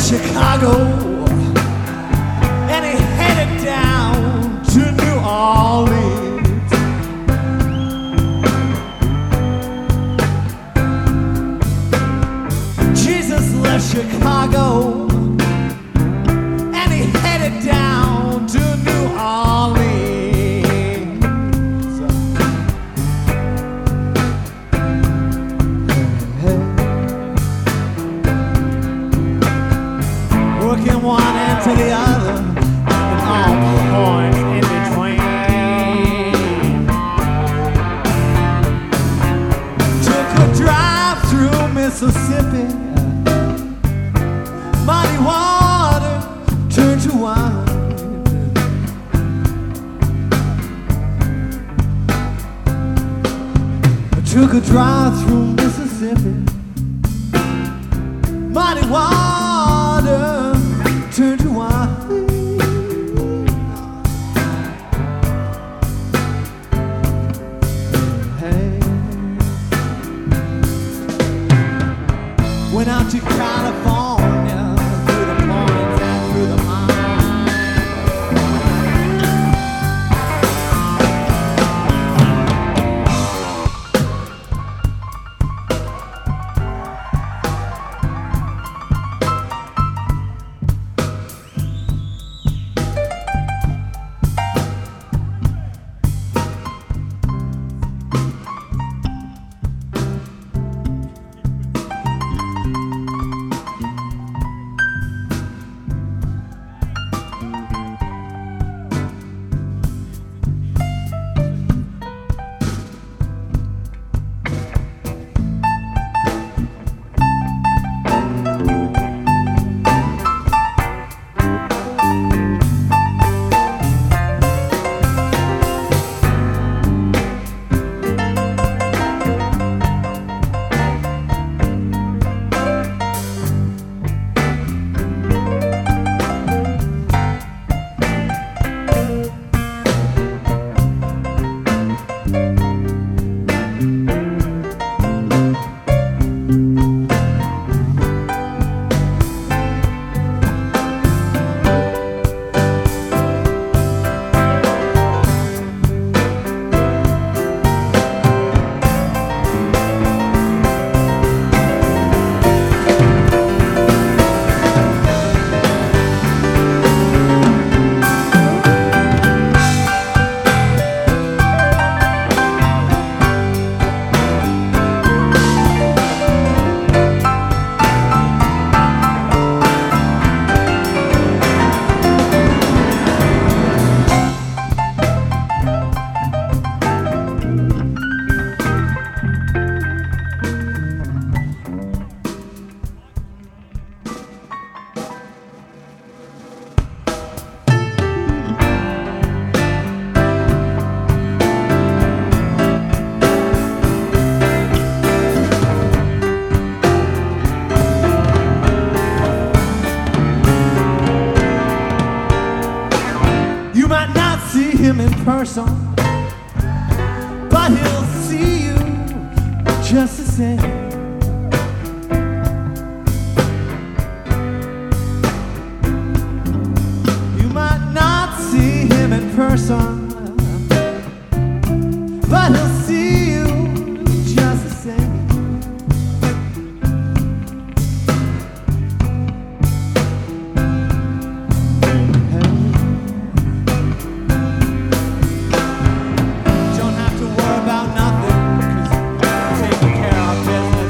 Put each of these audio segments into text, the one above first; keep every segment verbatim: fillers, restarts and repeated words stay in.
Chicago, and he headed down to New Orleans. Jesus left Chicago, and he headed down to New Orleans. Working one end to the other, and all points in between. Took a drive through Mississippi. Muddy water turned to wine. Took a drive through Mississippi. Muddy water turned to wine. Hey. Went out to California, through the plains and through the pines. You might not see him in person, but he'll see you just the same. You might not see him in person, but he'll see you just the same. Don't have to worry about nothing, 'cause I'm taking care of business.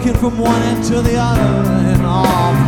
walking from one end to the other, and all